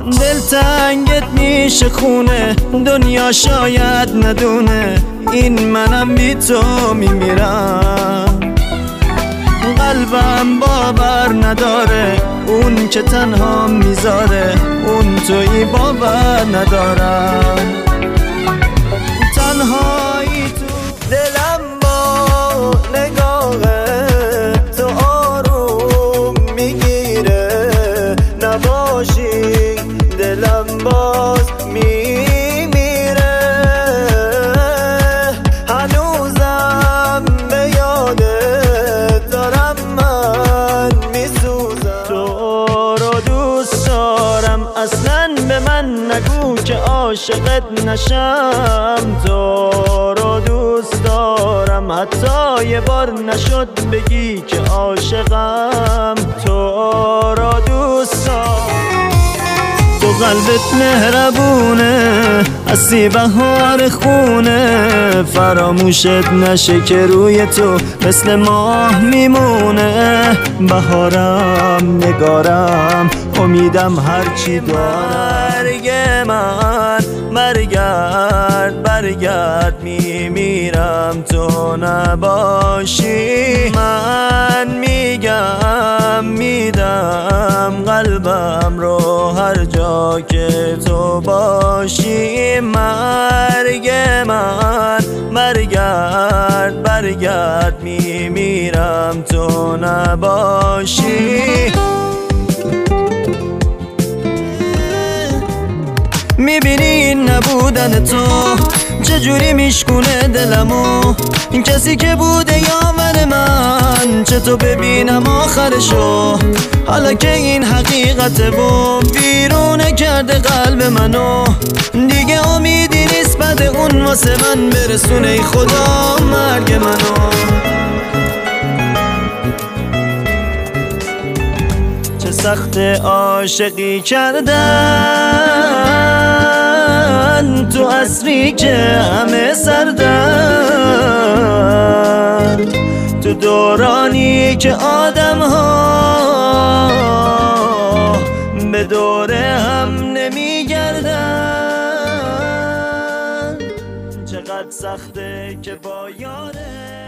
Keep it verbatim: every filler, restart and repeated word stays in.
دلتنگت میشه خونه، دنیا شاید ندونه این منم بی تو میمیرم. قلبم باور نداره اون که تنها میذاره، اون توی باور ندارم. تنهایی تو دلم با نگاه تو آروم میگیره، نباشی دلم باز میمیره. هنوزم به یادت دارم من میسوزم. تو رو دوست دارم اصلا به من نگو که عاشقت نشم. تو رو دوست دارم حتی یه بار نشد بگی که عاشقم. تو رو دوست دارم، تو قلبت مهربونه، هستی بهار خونه. فراموشت نشه که روی تو مثل ماه میمونه. بهارم نگارم امیدم هرچی دارم. مرگ من برگرد برگرد میمیرم تو نباشی. من میگم میدم قلبم رو هر جا که تو باشی. مرگ من برگرد برگرد میمیرم تو نباشی. میبینی نبودن تو چجوری میشکونه دلمو. این کسی که بوده یاور من چه تو ببینم آخرشو. حالا که این حقیقته و بیرونه کرده قلب منو، دیگه امیدی نیست بعد اون واسه من برسونه ای خدا مرگ منو. چه سخت عاشقی کردن تو عصری که همه سردن، تو دورانی که آدم ها به دور هم نمیگردن. چقدر سخته که با یاره